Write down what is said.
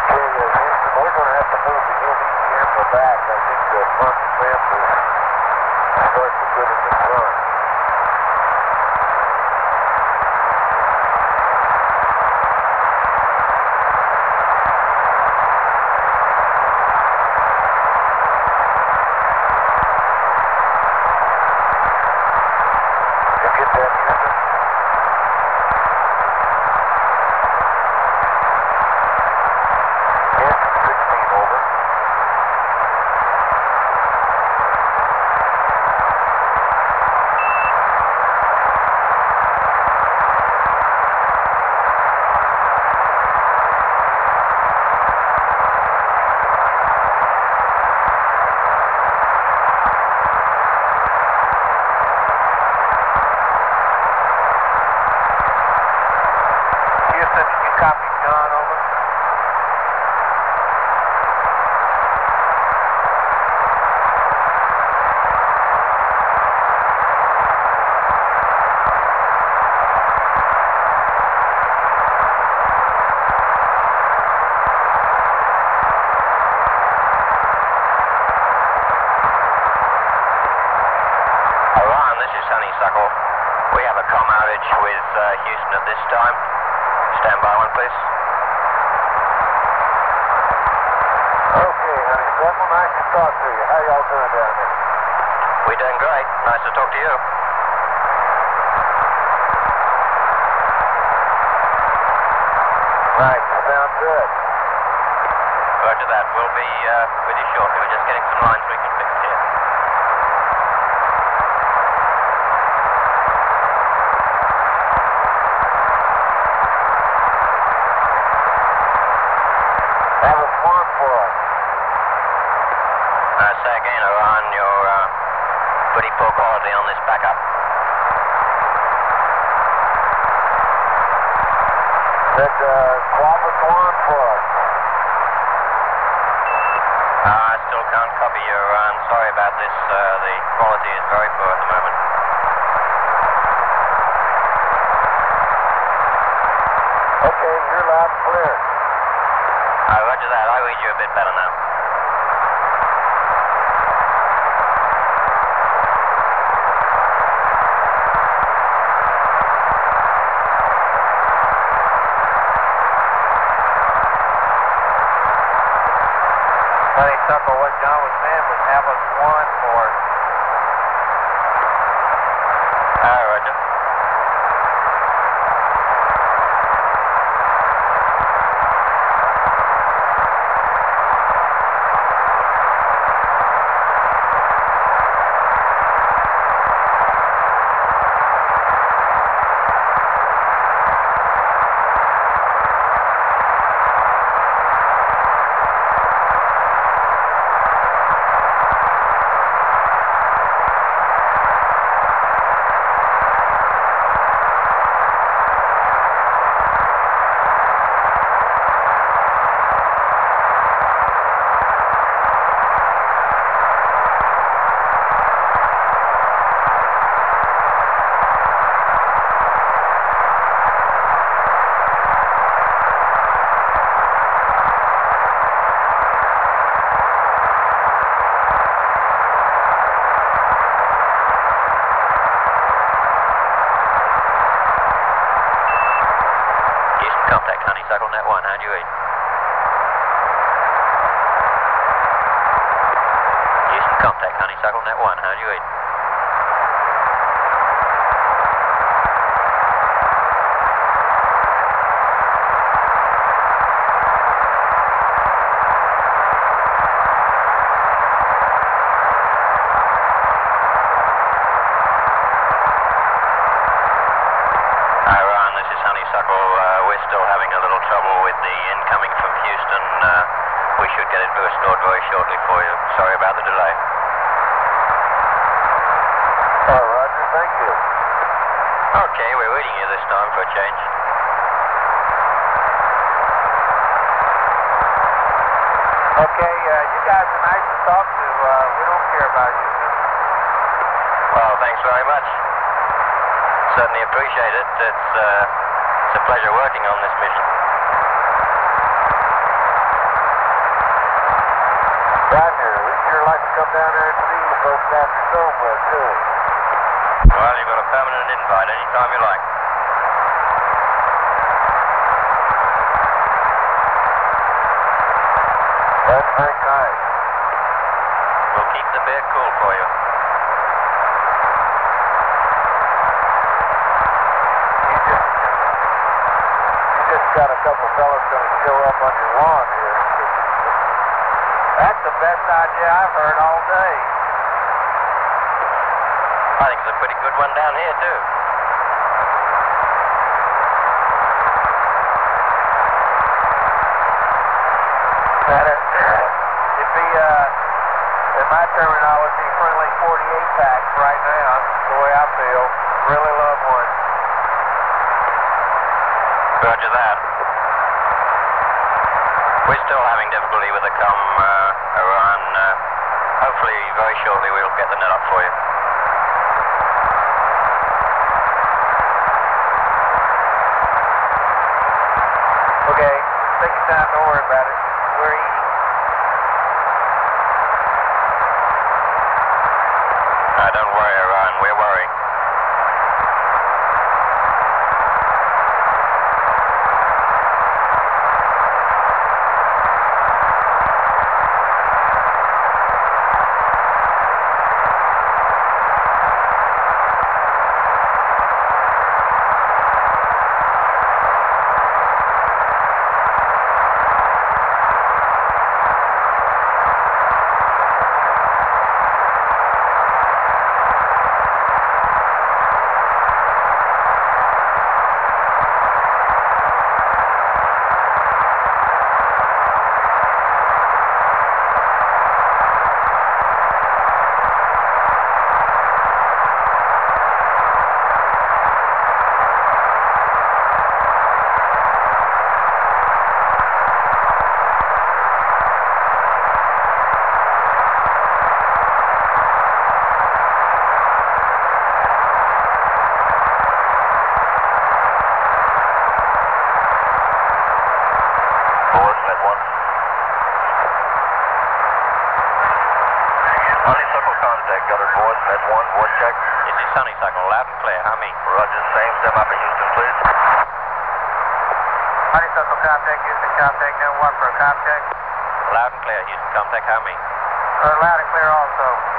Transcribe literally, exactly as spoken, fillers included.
Okay, uh, Houston, we're going to have to move the N E camera back. I think the front fence is starting to put in the front. Did you get that, Houston? Engine sixteen over. Houston, did you copy John over? Iran, this is Honeysuckle. We have a comm outage with uh, Houston at this time. Stand by one, please. Okay, Honeysuckle, nice to talk to you. How y'all doing down there? We're doing great. Nice to talk to you. Right, you sound good. Roger that. We'll be uh, with you shortly. We're just getting some lines we can fix here. That was one for us. Uh, say again, Iran, you're uh, pretty poor quality on this backup. Said uh, Quad was one for us. Uh, I still can't copy you, Iran. Sorry about this. Uh, the quality is very poor at the moment. Okay, you're loud and clear. Uh, roger that. I read you a bit better now. Honeysuckle, what John was saying was have us one for us. Uh, roger. Contact Honeysuckle Net one, how'd you read? Houston, contact Honeysuckle Net one, how'd you read? Iran, this is Honeysuckle. Uh, we're still having a little trouble with the incoming from Houston. Uh, we should get it restored very shortly for you. Sorry about the delay. Oh, Roger, thank you. Okay, we're reading you this time for a change. Okay, uh, you guys are nice to talk to. Uh, we don't care about Houston. Well, thanks very much. Certainly appreciate it. It's, uh, it's a pleasure working on this mission. come down there and see you folks after Stonewall, too. Well, you've got a permanent invite anytime you like. That's very kind. We'll keep the beer cool for you. You just, you just got a couple fellas going to show up on your lawn here. That's the best idea I've heard all day. I think it's a pretty good one down here, too. Matter. It'd be, uh, in my terminology, friendly forty-eight packs right now. The way I feel. Really love one. Roger that. We're still having difficulty with the com, uh, Iran. Uh, hopefully, very shortly, we'll get the net up for you. Okay, take your time, don't worry about it. We're eating. Uh, don't worry, Iran, we're worrying. Honeysuckle contact, Gutter Boys, Med one, voice check. This is Honeysuckle, loud and clear, Hummy. Roger, same, stem up in Houston, please. Honeysuckle contact, Houston, contact, down one for a contact. Loud and clear, Houston, contact Hummy. Uh, loud and clear also.